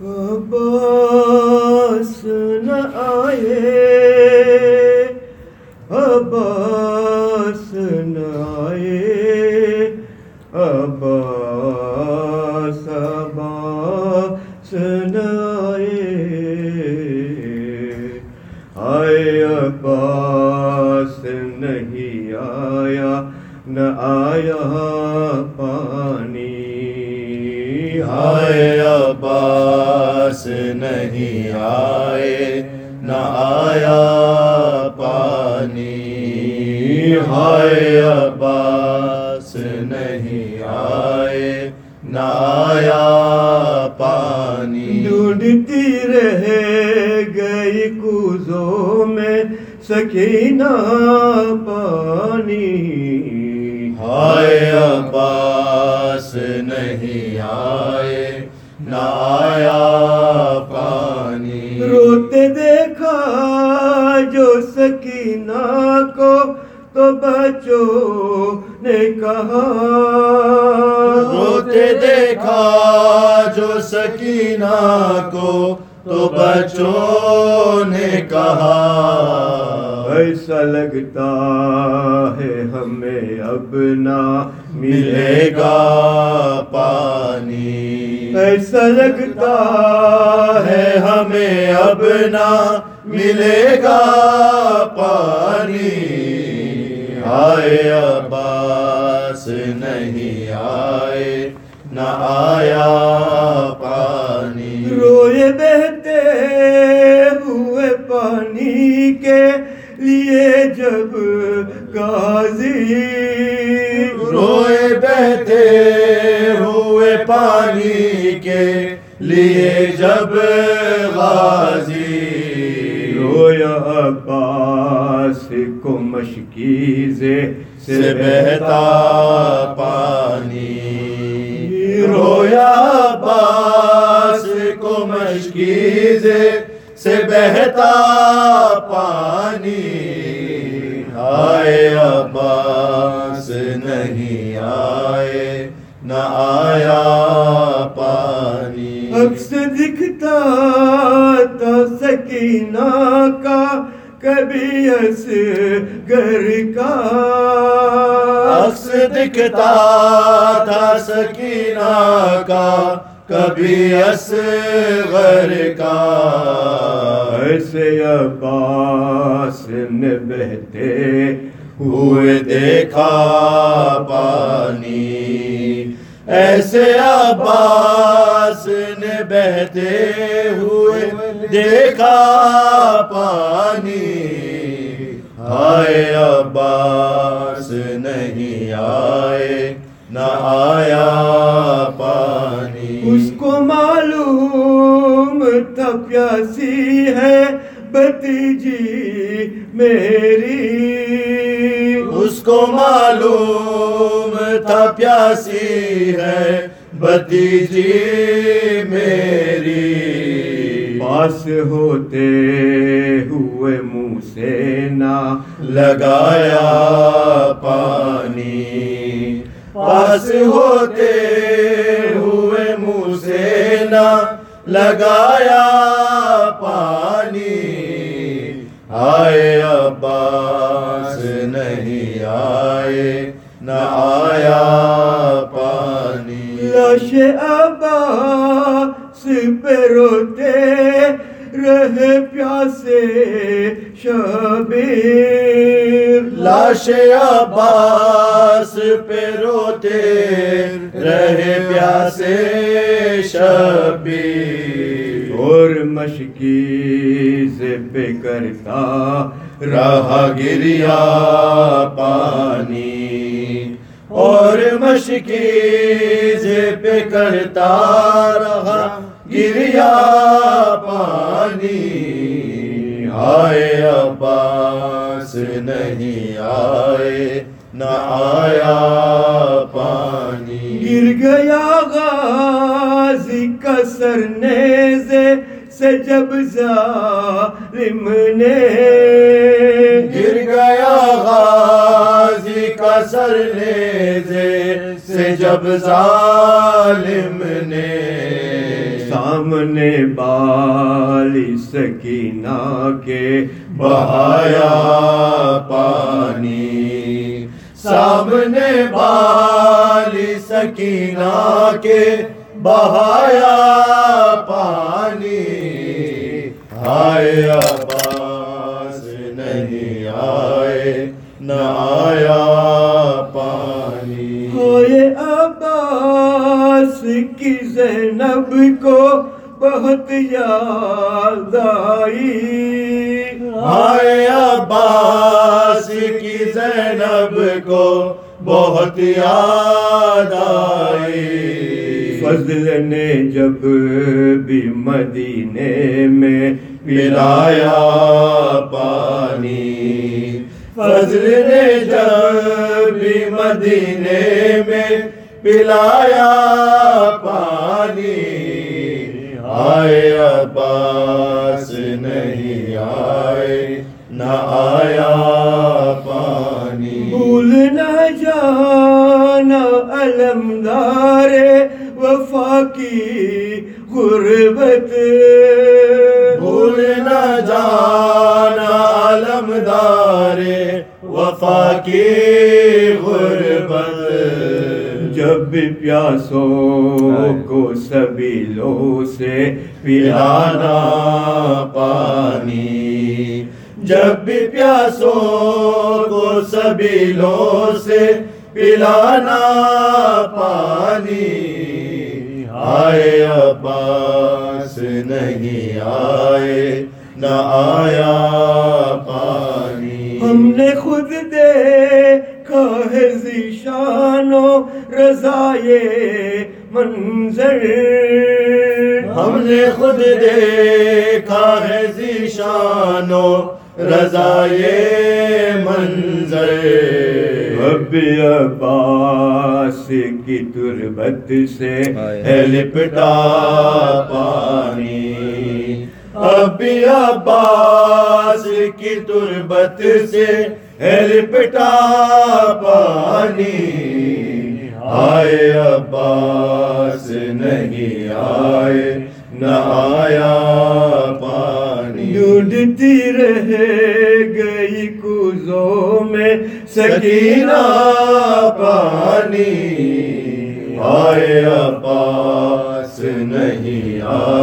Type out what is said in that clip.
عباس نہ آئے، عباس نہ آئے، عباس عباس نہ آئے، آئے عباس نہیں آیا، نہ آیا پانی، آئے عباس نہیں آئے، نہ آیا پانی، آئے عباس نہیں آئے، نہ آیا پانی، ڈھونڈتی رہ گئی کوزوں میں سکینہ پانی، آئے عباس نہیں آئے، نہ آیا پانی، روتے دیکھا جو سکینہ کو تو بچوں نے کہا، روتے دیکھا جو سکینہ کو تو بچوں نے کہا، ایسا لگتا ہے ہمیں اب نہ ملے گا پانی، ایسا لگتا ہے ہمیں اب نہ ملے گا پانی، آئے عباس نہیں آئے، نہ آیا پانی، روئے بہتے ہوئے پانی کے لیے جب غازی، روئے بہتے ہوئے پانی کے لیے جب غازی، رویا عباس کو مشکیزے سے بہتا پانی، رویا عباس کو مشکیزے سے بہتا پانی، آئے عباس نہیں آئے، نہ آیا پانی، عکس دکھتا تھا سکینہ کا کبھی اصغر کا، عکس دکھتا تھا سکینہ کا کبھی اصغر کا، ایسے عباس نے بہتے ہوئے دیکھا پانی، ایسے عباس نے بہتے ہوئے دیکھا پانی، آئے عباس نہیں آئے، نہ آیا پانی، اس کو معلوم تھا پیاسی ہے بھتیجی میری، اس کو معلوم تھا پیاسی ہے بھتیجی میری، پاس ہوتے ہوئے منہ سے نہ لگایا پانی، پاس ہوتے ہوئے منہ سے نہ لگایا پانی، آئے عباس نہیں آئے، نہ آیا پانی، لاش عباس پہ روتے رہے پیاسے شبیر، لاش عباس پہ روتے رہے پیاسے شبیر، اور مشکیز پہ کرتا رہا گریا پانی، اور مشکیز پہ کرتا رہا گریا پانی، آئے عباس نہیں آئے، نہ آیا پانی، گر گیا غازی کا سر نیزے سے جب ظالم نے، گر گیا غازی کا سر نیزے سے جب ظالم نے، سامنے بالی سکینہ کے بہایا پانی، سامنے بالی سکینہ کے بہایا پانی، آئے عباس نہیں آئے نہ آیا پانی، ہوئے عباس کی زینب کو بہت یاد آئی، آئے عباس کی زینب کو بہت یاد آئی، فضل نے جب بھی مدینے میں پلایا پانی، فضل نے جب بھی مدینے میں پلایا پانی، آئے عباس نہیں آئے نہ آیا پانی، بھول نہ جانا علمدار وفا کی غربت، بھول نہ جانا علمدار وفا کی غربت، جب بھی پیاسوں کو سبیلوں سے پلانا پانی، جب بھی پیاسوں کو سبیلوں سے پلانا پانی، آئے عباس نہیں آئے نہ آیا پانی، ہم نے خود دیکھا ہے ذیشان و رضائے منظر، ہم نے خود دیکھا ہے ذیشان و رضائے منظر، اب عباس کی تربت سے ہے لپٹا پانی، اب عباس کی تربت سے ہے لپٹا پانی، آئے عباس نہیں آئے نہ آیا پانی، ڈھونڈتی رہ گئی کوزوں میں سکینہ پانی، آئے عباس نہیں آئے